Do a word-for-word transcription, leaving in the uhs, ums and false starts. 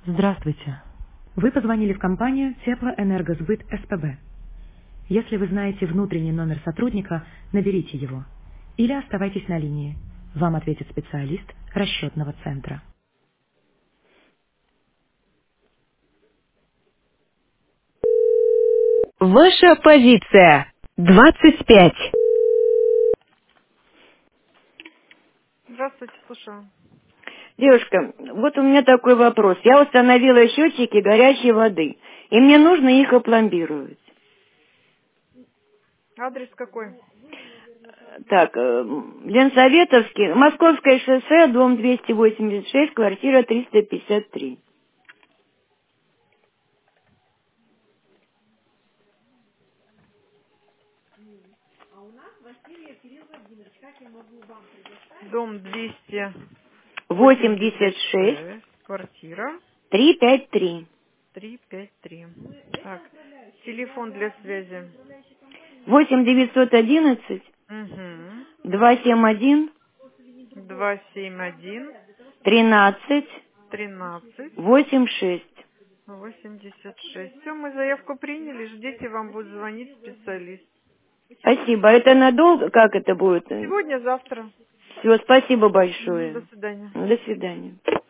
Здравствуйте. Вы позвонили в компанию Теплоэнергосбыт СПБ. Если вы знаете внутренний номер сотрудника, наберите его. Или оставайтесь на линии. Вам ответит специалист расчетного центра. Ваша позиция. двадцать пять. Здравствуйте, слушаю. Девушка, вот у меня такой вопрос. Я установила счетчики горячей воды, и мне нужно их опломбировать. Адрес какой? Так, э, Ленсоветовский, Московское шоссе, дом двести восемьдесят шесть, квартира триста пятьдесят три. Дом двести восемьдесят восемьдесят шесть, шесть, квартира триста пятьдесят три. триста пятьдесят три. Так, телефон для связи. восемь девятьсот одиннадцать, Угу. два семь один, два семь один тринадцать, тринадцать восемь шесть. восемьдесят шесть. Все, мы заявку приняли, ждите, вам будет звонить специалист. Спасибо. Это надолго? Как это будет? Сегодня, завтра. Все, спасибо Мгм, большое. до свидания. До свидания.